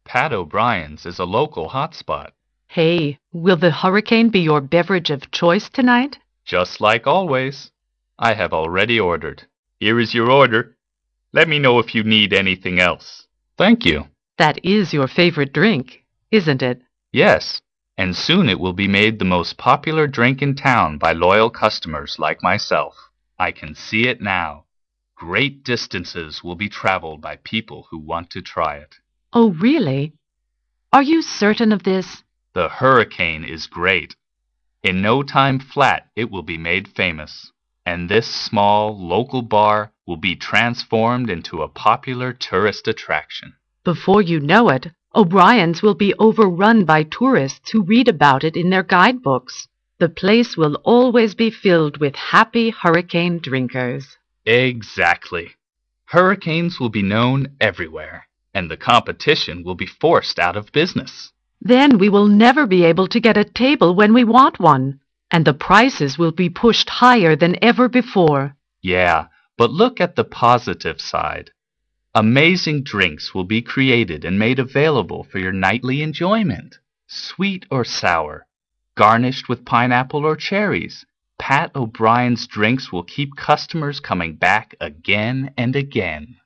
Pat O'Brien's is a local hotspot. Hey, will the hurricane be your beverage of choice tonight? Just like always. I have already ordered. Here is your order. Let me know if you need anything else. Thank you. That is your favorite drink, isn't it? Yes, and soon it will be made the most popular drink in town by loyal customers like myself. I can see it now. Great distances will be traveled by people who want to try it. Oh, really? Are you certain of this? The hurricane is great. In no time flat, it will be made famous, and this small, local bar will be transformed into a popular tourist attraction. Before you know it, O'Brien's will be overrun by tourists who read about it in their guidebooks. The place will always be filled with happy hurricane drinkers. Exactly. Hurricanes will be known everywhere, and the competition will be forced out of business. Then we will never be able to get a table when we want one, and the prices will be pushed higher than ever before. Yeah, but look at the positive side. Amazing drinks will be created and made available for your nightly enjoyment. Sweet or sour, garnished with pineapple or cherries, Pat O'Brien's drinks will keep customers coming back again and again.